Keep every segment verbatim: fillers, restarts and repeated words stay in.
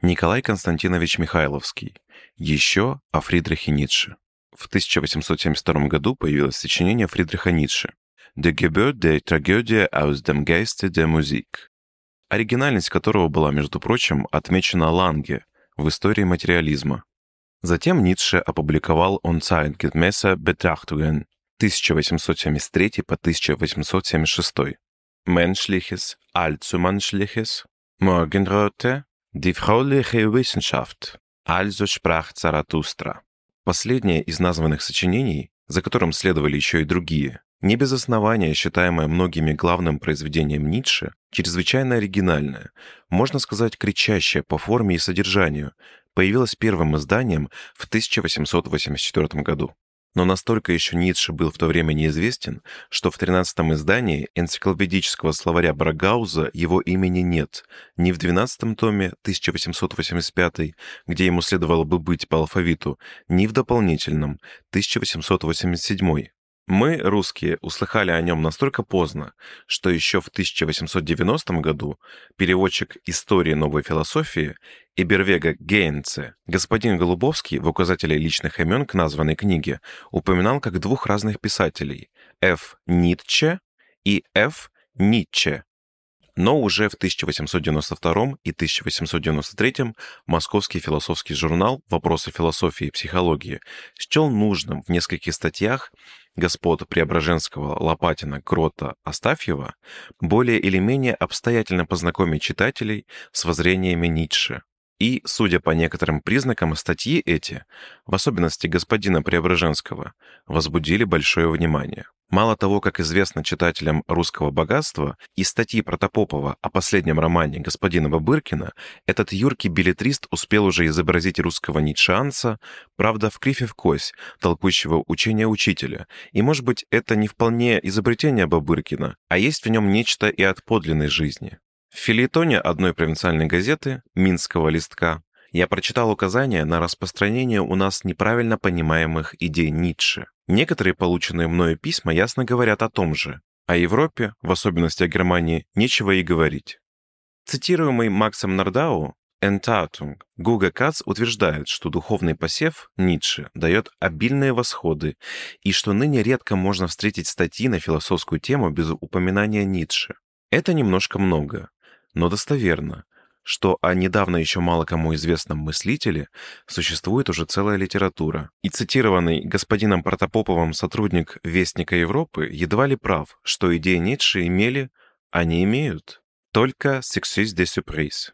Николай Константинович Михайловский. Еще о Фридрихе Ницше. В тысяча восемьсот семьдесят втором году появилось сочинение Фридриха Ницше «De Geburt der Tragödie aus dem Geiste der Musik», оригинальность которого была, между прочим, отмечена Ланге в истории материализма. Затем Ницше опубликовал «On zeitgemäße Betrachtungen» тысяча восемьсот семьдесят третий по тысяча восемьсот семьдесят шестой, «Menschliches, Allzumenschliches», «Morgenröte», «Die fröhliche Wissenschaft», «Also sprach Заратустра». Последнее из названных сочинений, за которым следовали еще и другие, не без основания считаемое многими главным произведением Ницше, чрезвычайно оригинальное, можно сказать, кричащее по форме и содержанию, появилось первым изданием в тысяча восемьсот восемьдесят четвёртом году. Но настолько еще Ницше был в то время неизвестен, что в тринадцатом издании энциклопедического словаря Брагауза его имени нет, ни в двенадцатом томе тысяча восемьсот восемьдесят пятый, где ему следовало бы быть по алфавиту, ни в дополнительном тысяча восемьсот восемьдесят седьмой. Мы, русские, услыхали о нем настолько поздно, что еще в тысяча восемьсот девяностом году переводчик истории новой философии Эбервега Гейнце, господин Голубовский в указателе личных имен к названной книге упоминал как двух разных писателей — Ф. Ницше и Ф. Ницше. Но уже в тысяча восемьсот девяносто втором и тысяча восемьсот девяносто третьем Московский философский журнал «Вопросы философии и психологии» счел нужным в нескольких статьях господ Преображенского, Лопатина, Грота, Астафьева более или менее обстоятельно познакомить читателей с воззрениями Ницше. И, судя по некоторым признакам, статьи эти, в особенности господина Преображенского, возбудили большое внимание. Мало того, как известно читателям «Русского богатства», из статьи Протопопова о последнем романе господина Бабыркина этот юркий беллетрист успел уже изобразить русского ницшеанца, правда, в крифе в кось, толкующего учения учителя, и, может быть, это не вполне изобретение Бабыркина, а есть в нем нечто и от подлинной жизни. В фельетоне одной провинциальной газеты, «Минского листка», я прочитал указания на распространение у нас неправильно понимаемых идей Ницше. Некоторые полученные мною письма ясно говорят о том же. О Европе, в особенности о Германии, нечего и говорить. Цитируемый Максом Нордау «Enthaltung» Гуга Кац утверждает, что духовный посев Ницше дает обильные восходы и что ныне редко можно встретить статьи на философскую тему без упоминания Ницше. Это немножко много, но достоверно, что о недавно еще мало кому известном мыслителе существует уже целая литература. И цитированный господином Протопоповым сотрудник Вестника Европы едва ли прав, что идеи Ницше имели, а не имеют. Только «succès de surprise».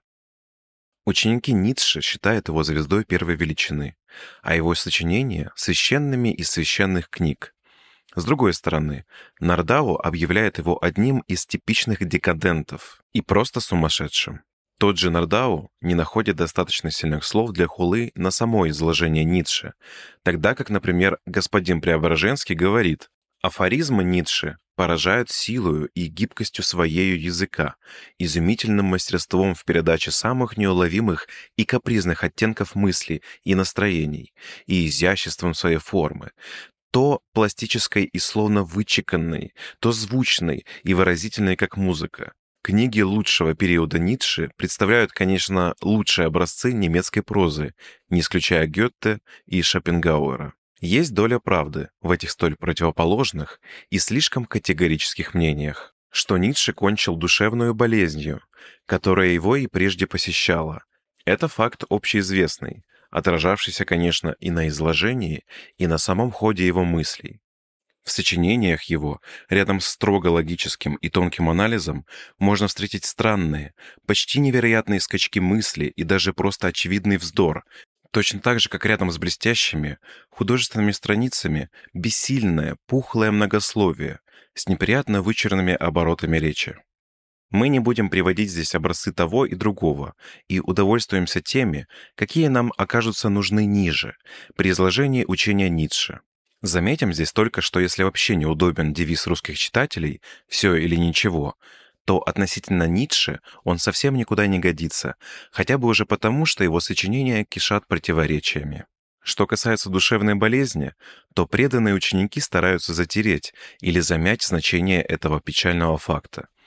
Ученики Ницше считают его звездой первой величины, а его сочинения — священными из священных книг. С другой стороны, Нордау объявляет его одним из типичных декадентов и просто сумасшедшим. Тот же Нордау не находит достаточно сильных слов для хулы на само изложение Ницше, тогда как, например, господин Преображенский говорит: «Афоризмы Ницше поражают силою и гибкостью своею языка, изумительным мастерством в передаче самых неуловимых и капризных оттенков мыслей и настроений, и изяществом своей формы, то пластической и словно вычеканной, то звучной и выразительной, как музыка. Книги лучшего периода Ницше представляют, конечно, лучшие образцы немецкой прозы, не исключая Гёте и Шопенгауэра. Есть доля правды в этих столь противоположных и слишком категорических мнениях, что Ницше кончил душевную болезнью, которая его и прежде посещала. Это факт общеизвестный, отражавшийся, конечно, и на изложении, и на самом ходе его мыслей. В сочинениях его, рядом с строго логическим и тонким анализом, можно встретить странные, почти невероятные скачки мысли и даже просто очевидный вздор, точно так же, как рядом с блестящими художественными страницами бессильное, пухлое многословие с неприятно вычурными оборотами речи. Мы не будем приводить здесь образцы того и другого и удовольствуемся теми, какие нам окажутся нужны ниже, при изложении учения Ницше. Заметим здесь только, что если вообще неудобен девиз русских читателей «все или ничего», то относительно Ницше он совсем никуда не годится, хотя бы уже потому, что его сочинения кишат противоречиями. Что касается душевной болезни, то преданные ученики стараются затереть или замять значение этого печального факта.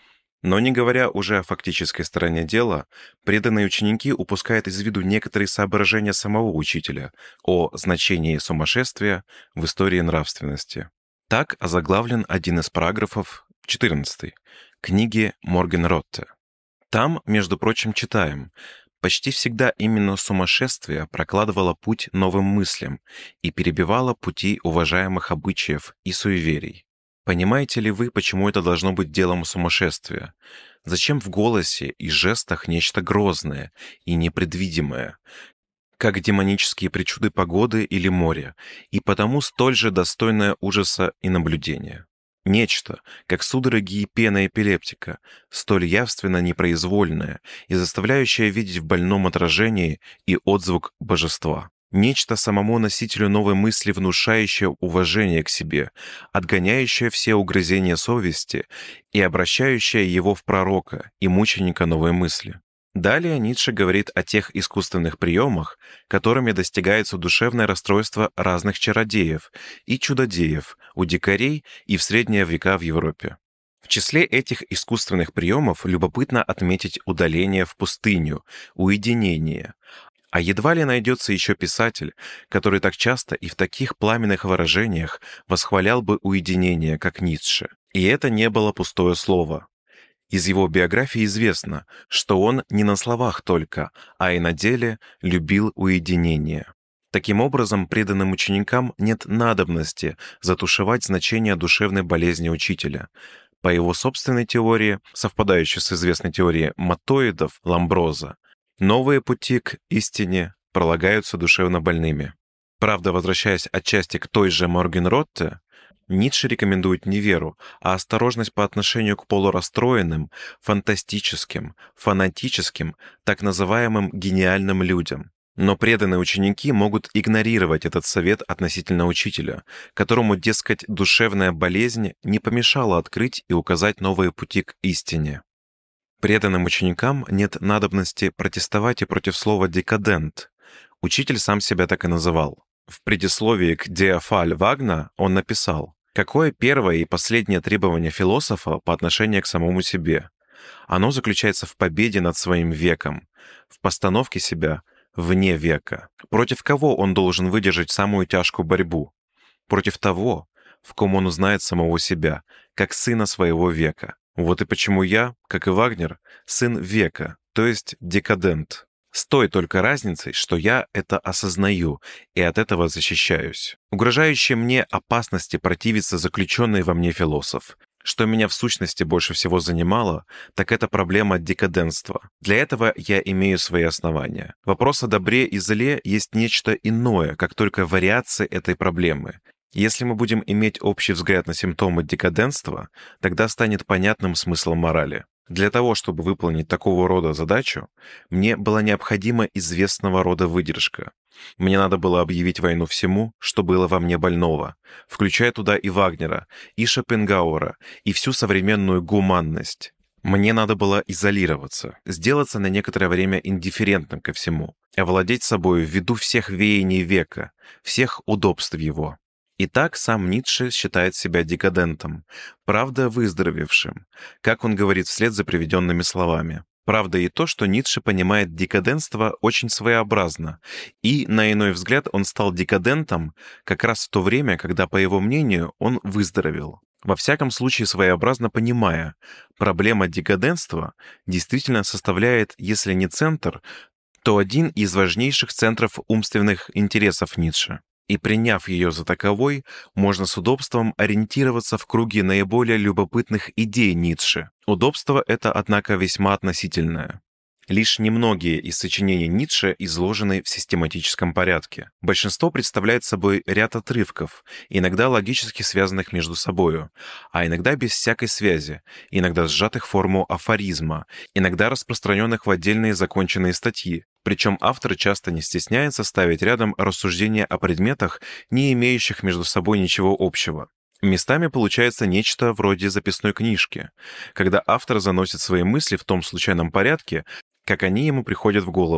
Но не говоря уже о фактической стороне дела, преданные ученики упускают из виду некоторые соображения самого учителя о значении сумасшествия в истории нравственности. Так озаглавлен один из параграфов, четырнадцатый, книги Моргенротте. Там, между прочим, читаем: «Почти всегда именно сумасшествие прокладывало путь новым мыслям и перебивало пути уважаемых обычаев и суеверий. Понимаете ли вы, почему это должно быть делом сумасшествия? Зачем в голосе и жестах нечто грозное и непредвидимое, как демонические причуды погоды или моря, и потому столь же достойное ужаса и наблюдения? Нечто, как судороги и пена эпилептика, столь явственно непроизвольное и заставляющее видеть в больном отражении и отзвук божества. Нечто самому носителю новой мысли, внушающее уважение к себе, отгоняющее все угрызения совести и обращающее его в пророка и мученика новой мысли». Далее Ницше говорит о тех искусственных приемах, которыми достигается душевное расстройство разных чародеев и чудодеев у дикарей и в средние века в Европе. В числе этих искусственных приемов любопытно отметить удаление в пустыню, уединение. А едва ли найдется еще писатель, который так часто и в таких пламенных выражениях восхвалял бы уединение, как Ницше. И это не было пустое слово. Из его биографии известно, что он не на словах только, а и на деле любил уединение. Таким образом, преданным ученикам нет надобности затушевать значение душевной болезни учителя. По его собственной теории, совпадающей с известной теорией матоидов Ламброза, новые пути к истине пролагаются душевно больными. Правда, возвращаясь отчасти к той же Моргенротте, Ницше рекомендует не веру, а осторожность по отношению к полурастроенным, фантастическим, фанатическим, так называемым гениальным людям. Но преданные ученики могут игнорировать этот совет относительно учителя, которому, дескать, душевная болезнь не помешала открыть и указать новые пути к истине. Преданным ученикам нет надобности протестовать и против слова «декадент». Учитель сам себя так и называл. В предисловии к «Диафаль Вагна» он написал: «Какое первое и последнее требование философа по отношению к самому себе? Оно заключается в победе над своим веком, в постановке себя вне века. Против кого он должен выдержать самую тяжкую борьбу? Против того, в ком он узнает самого себя, как сына своего века. Вот и почему я, как и Вагнер, сын века, то есть декадент. С той только разницей, что я это осознаю и от этого защищаюсь. Угрожающие мне опасности противится заключенный во мне философ. Что меня в сущности больше всего занимало, так это проблема декаденства. Для этого я имею свои основания. Вопрос о добре и зле есть нечто иное, как только вариации этой проблемы. Если мы будем иметь общий взгляд на симптомы декаденства, тогда станет понятным смысл морали. Для того, чтобы выполнить такого рода задачу, мне была необходима известного рода выдержка. Мне надо было объявить войну всему, что было во мне больного, включая туда и Вагнера, и Шопенгауэра, и всю современную гуманность. Мне надо было изолироваться, сделаться на некоторое время индифферентным ко всему, овладеть собою ввиду всех веяний века, всех удобств его. Итак, сам Ницше считает себя декадентом, правда, выздоровевшим, как он говорит вслед за приведенными словами. Правда и то, что Ницше понимает декадентство очень своеобразно, и, на иной взгляд, он стал декадентом как раз в то время, когда, по его мнению, он выздоровел. Во всяком случае, своеобразно понимая, проблема декадентства действительно составляет, если не центр, то один из важнейших центров умственных интересов Ницше. И приняв ее за таковой, можно с удобством ориентироваться в круге наиболее любопытных идей Ницше. Удобство это, однако, весьма относительное. Лишь немногие из сочинений Ницше изложены в систематическом порядке. Большинство представляет собой ряд отрывков, иногда логически связанных между собою, а иногда без всякой связи, иногда сжатых в форму афоризма, иногда распространенных в отдельные законченные статьи. Причем автор часто не стесняется ставить рядом рассуждения о предметах, не имеющих между собой ничего общего. Местами получается нечто вроде записной книжки, когда автор заносит свои мысли в том случайном порядке, как они ему приходят в голову.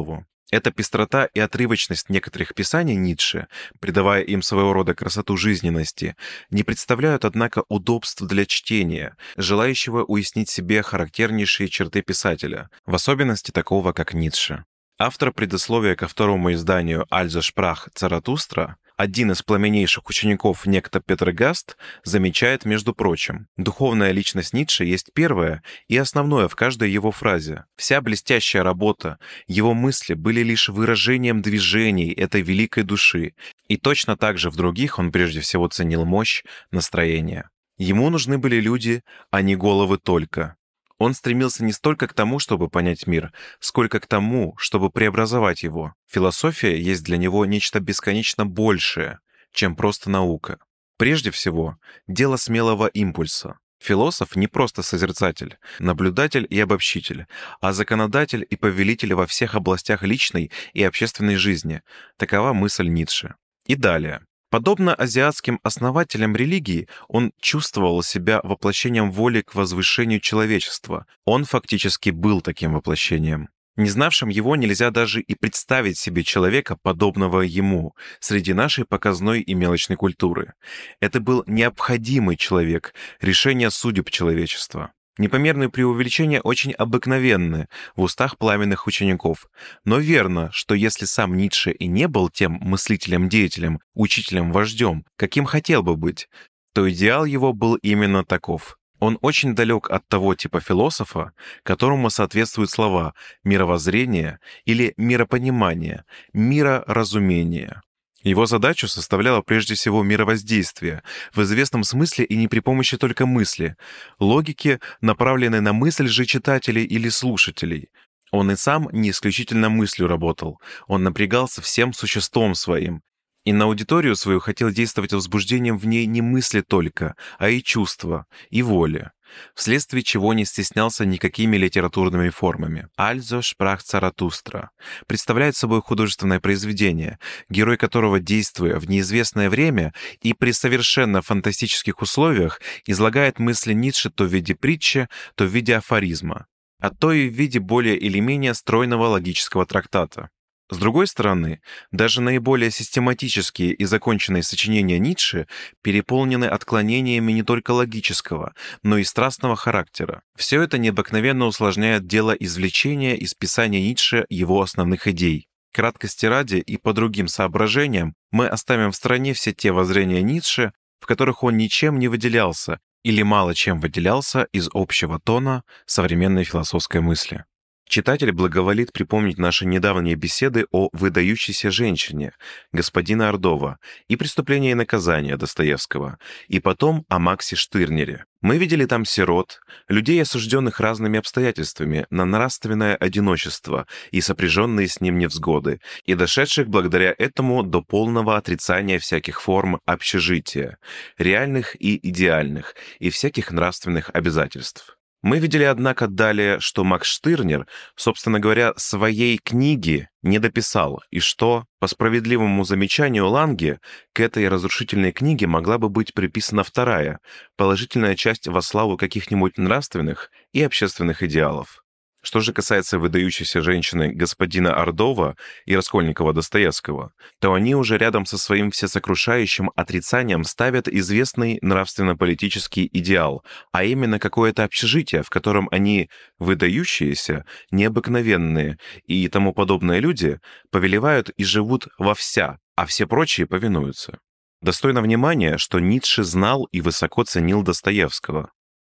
Эта пестрота и отрывочность некоторых писаний Ницше, придавая им своего рода красоту жизненности, не представляют, однако, удобств для чтения, желающего уяснить себе характернейшие черты писателя, в особенности такого, как Ницше. Автор предисловия ко второму изданию «Also sprach Zarathustra», один из пламеннейших учеников некто Петрогаст, замечает, между прочим, духовная личность Ницше есть первое и основное в каждой его фразе. Вся блестящая работа, его мысли были лишь выражением движений этой великой души, и точно так же в других он прежде всего ценил мощь настроения. Ему нужны были люди, а не головы только. Он стремился не столько к тому, чтобы понять мир, сколько к тому, чтобы преобразовать его. Философия есть для него нечто бесконечно большее, чем просто наука. Прежде всего, дело смелого импульса. Философ не просто созерцатель, наблюдатель и обобщитель, а законодатель и повелитель во всех областях личной и общественной жизни. Такова мысль Ницше. И далее. Подобно азиатским основателям религии, он чувствовал себя воплощением воли к возвышению человечества. Он фактически был таким воплощением. Не знавшим его нельзя даже и представить себе человека, подобного ему, среди нашей показной и мелочной культуры. Это был необходимый человек, решение судеб человечества. Непомерные преувеличения очень обыкновенны в устах пламенных учеников. Но верно, что если сам Ницше и не был тем мыслителем-деятелем, учителем-вождем, каким хотел бы быть, то идеал его был именно таков. Он очень далек от того типа философа, которому соответствуют слова «мировоззрение» или «миропонимание», «мироразумение». Его задачу составляло прежде всего мировоздействие, в известном смысле и не при помощи только мысли, логики, направленной на мысль же читателей или слушателей. Он и сам не исключительно мыслью работал, он напрягался всем существом своим, и на аудиторию свою хотел действовать возбуждением в ней не мысли только, а и чувства, и воли, вследствие чего не стеснялся никакими литературными формами. «Also sprach Zarathustra» представляет собой художественное произведение, герой которого, действуя в неизвестное время и при совершенно фантастических условиях, излагает мысли Ницше то в виде притчи, то в виде афоризма, а то и в виде более или менее стройного логического трактата. С другой стороны, даже наиболее систематические и законченные сочинения Ницше переполнены отклонениями не только логического, но и страстного характера. Все это необыкновенно усложняет дело извлечения из писания Ницше его основных идей. Краткости ради и по другим соображениям мы оставим в стороне все те воззрения Ницше, в которых он ничем не выделялся или мало чем выделялся из общего тона современной философской мысли. Читатель благоволит припомнить наши недавние беседы о выдающейся женщине, господина Ордова, и «Преступление и наказание» Достоевского, и потом о Максе Штырнере. Мы видели там сирот, людей, осужденных разными обстоятельствами на нравственное одиночество и сопряженные с ним невзгоды, и дошедших благодаря этому до полного отрицания всяких форм общежития, реальных и идеальных, и всяких нравственных обязательств. Мы видели, однако, далее, что Макс Штырнер, собственно говоря, своей книги не дописал, и что, по справедливому замечанию Ланге, к этой разрушительной книге могла бы быть приписана вторая, положительная часть во славу каких-нибудь нравственных и общественных идеалов. Что же касается выдающейся женщины господина Ордова и Раскольникова Достоевского, то они уже рядом со своим всесокрушающим отрицанием ставят известный нравственно-политический идеал, а именно какое-то общежитие, в котором они, выдающиеся, необыкновенные и тому подобные люди, повелевают и живут вовся, а все прочие повинуются. Достойно внимания, что Ницше знал и высоко ценил Достоевского.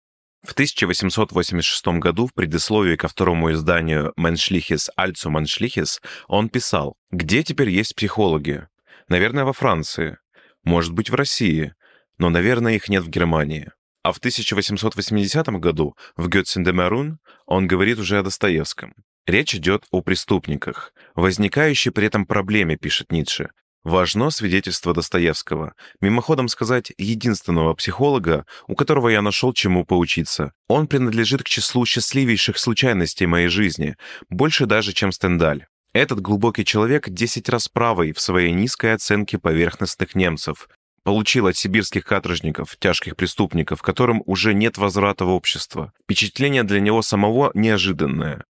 В тысяча восемьсот восемьдесят шестом году в предисловии ко второму изданию «Menschliches allzu Menschliches» он писал: «Где теперь есть психологи? Наверное, во Франции. Может быть, в России. Но, наверное, их нет в Германии». А в тысяча восемьсот восьмидесятом году в «Götzen-Dämmerung» он говорит уже о Достоевском. Речь идет о преступниках. Возникающей при этом проблеме, пишет Ницше, важно свидетельство Достоевского, мимоходом сказать, единственного психолога, у которого я нашел чему поучиться. Он принадлежит к числу счастливейших случайностей моей жизни, больше даже, чем Стендаль. Этот глубокий человек десять раз правый в своей низкой оценке поверхностных немцев. Получил от сибирских каторжников, тяжких преступников, которым уже нет возврата в общество. Впечатление для него самого неожиданное.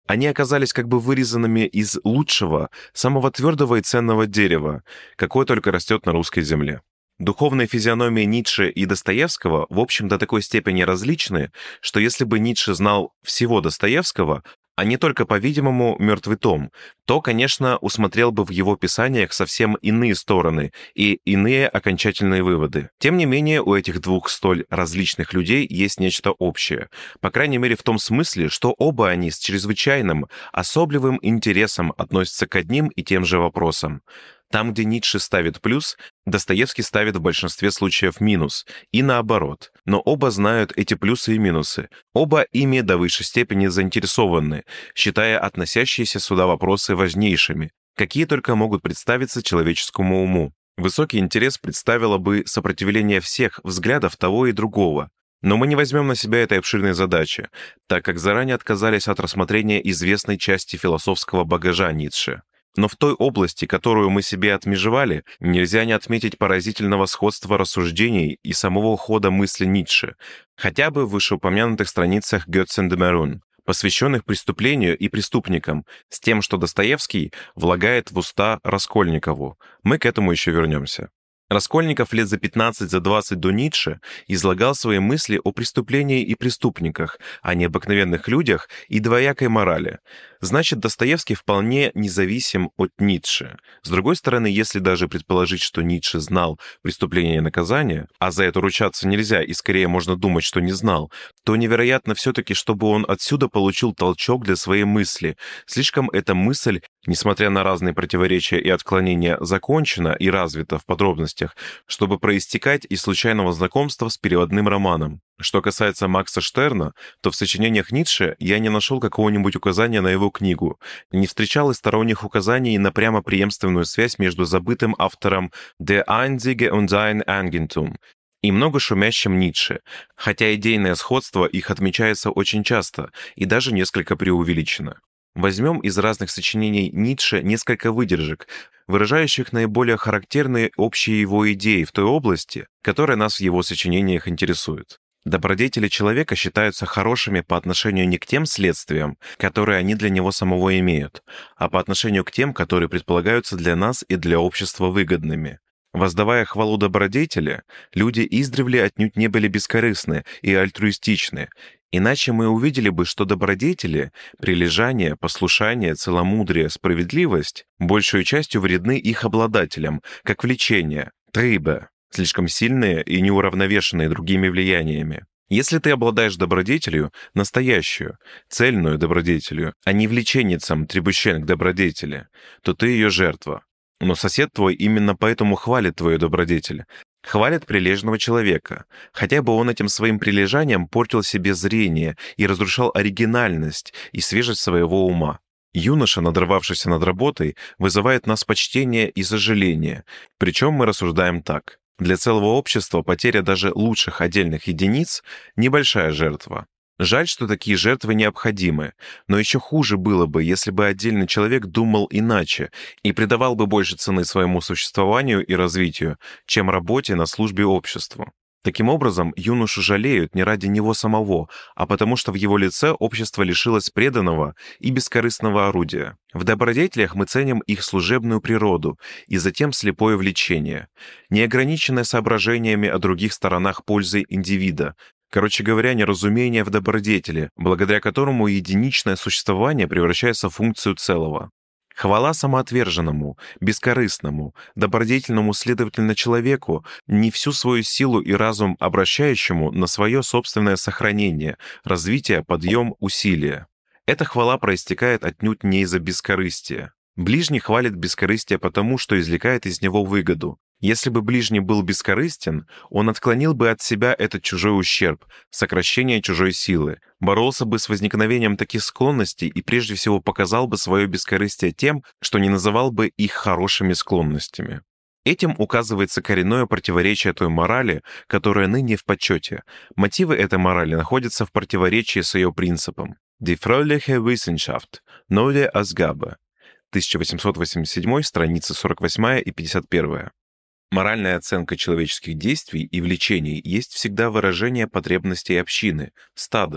Они оказались как бы вырезанными из лучшего, самого твердого и ценного дерева, какое только растет на русской земле. Духовные физиономии Ницше и Достоевского в общем до такой степени различны, что если бы Ницше знал всего Достоевского, а не только, по-видимому, «Мертвый том», то, конечно, усмотрел бы в его писаниях совсем иные стороны и иные окончательные выводы. Тем не менее, у этих двух столь различных людей есть нечто общее, по крайней мере в том смысле, что оба они с чрезвычайным, особливым интересом относятся к одним и тем же вопросам. Там, где Ницше ставит плюс, Достоевский ставит в большинстве случаев минус, и наоборот. Но оба знают эти плюсы и минусы, оба ими до высшей степени заинтересованы, считая относящиеся сюда вопросы важнейшими, какие только могут представиться человеческому уму. Высокий интерес представило бы сопротивление всех взглядов того и другого. Но мы не возьмем на себя этой обширной задачи, так как заранее отказались от рассмотрения известной части философского багажа Ницше. Но в той области, которую мы себе отмежевали, нельзя не отметить поразительного сходства рассуждений и самого хода мысли Ницше, хотя бы в вышеупомянутых страницах «Götzen-Dämmerung», посвященных преступлению и преступникам, с тем, что Достоевский влагает в уста Раскольникову. Мы к этому еще вернемся. Раскольников лет за пятнадцать за двадцать до Ницше излагал свои мысли о преступлении и преступниках, о необыкновенных людях и двоякой морали. Значит, Достоевский вполне независим от Ницше. С другой стороны, если даже предположить, что Ницше знал преступление и наказание, а за это ручаться нельзя и скорее можно думать, что не знал, то невероятно все-таки, чтобы он отсюда получил толчок для своей мысли. Слишком эта мысль, несмотря на разные противоречия и отклонения, закончена и развита в подробностях, чтобы проистекать из случайного знакомства с переводным романом. Что касается Макса Штерна, то в сочинениях Ницше я не нашел какого-нибудь указания на его книгу, не встречал и сторонних указаний на прямо преемственную связь между забытым автором «Der Einzige und sein Eigentum» и много шумящим Ницше, хотя идейное сходство их отмечается очень часто и даже несколько преувеличено. Возьмем из разных сочинений Ницше несколько выдержек, выражающих наиболее характерные общие его идеи в той области, которая нас в его сочинениях интересует. Добродетели человека считаются хорошими по отношению не к тем следствиям, которые они для него самого имеют, а по отношению к тем, которые предполагаются для нас и для общества выгодными. Воздавая хвалу добродетели, люди издревле отнюдь не были бескорыстны и альтруистичны, иначе мы увидели бы, что добродетели, прилежание, послушание, целомудрие, справедливость большую частью вредны их обладателям, как влечение, трибе, слишком сильные и неуравновешенные другими влияниями. Если ты обладаешь добродетелью, настоящую, цельную добродетелью, а не влеченницем, требущен к добродетели, то ты ее жертва. Но сосед твой именно поэтому хвалит твою добродетель. Хвалит прилежного человека, хотя бы он этим своим прилежанием портил себе зрение и разрушал оригинальность и свежесть своего ума. Юноша, надрывавшийся над работой, вызывает нас почтение и сожаление, причем мы рассуждаем так. Для целого общества потеря даже лучших отдельных единиц – небольшая жертва. Жаль, что такие жертвы необходимы, но еще хуже было бы, если бы отдельный человек думал иначе и придавал бы больше цены своему существованию и развитию, чем работе на службе обществу. Таким образом, юношу жалеют не ради него самого, а потому что в его лице общество лишилось преданного и бескорыстного орудия. В добродетелях мы ценим их служебную природу и затем слепое влечение, неограниченное соображениями о других сторонах пользы индивида, короче говоря, неразумение в добродетели, благодаря которому единичное существование превращается в функцию целого. Хвала самоотверженному, бескорыстному, добродетельному, следовательно, человеку, не всю свою силу и разум обращающему на свое собственное сохранение, развитие, подъем, усилие. Эта хвала проистекает отнюдь не из-за бескорыстия. Ближний хвалит бескорыстие потому, что извлекает из него выгоду. Если бы ближний был бескорыстен, он отклонил бы от себя этот чужой ущерб, сокращение чужой силы, боролся бы с возникновением таких склонностей и прежде всего показал бы свое бескорыстие тем, что не называл бы их хорошими склонностями. Этим указывается коренное противоречие той морали, которая ныне в почете. Мотивы этой морали находятся в противоречии с ее принципом. Die fröhliche Wissenschaft, neue Ausgabe, тысяча восемьсот восемьдесят седьмой, страницы сорок восьмая и пятьдесят первая. Моральная оценка человеческих действий и влечений есть всегда выражение потребностей общины, стада.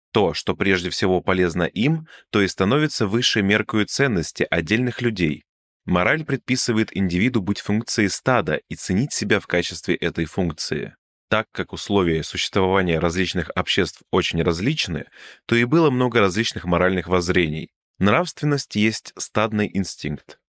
То, что прежде всего полезно им, то и становится высшей меркою ценности отдельных людей. Мораль предписывает индивиду быть функцией стада и ценить себя в качестве этой функции. Так как условия существования различных обществ очень различны, то и было много различных моральных воззрений. Нравственность есть стадный инстинкт.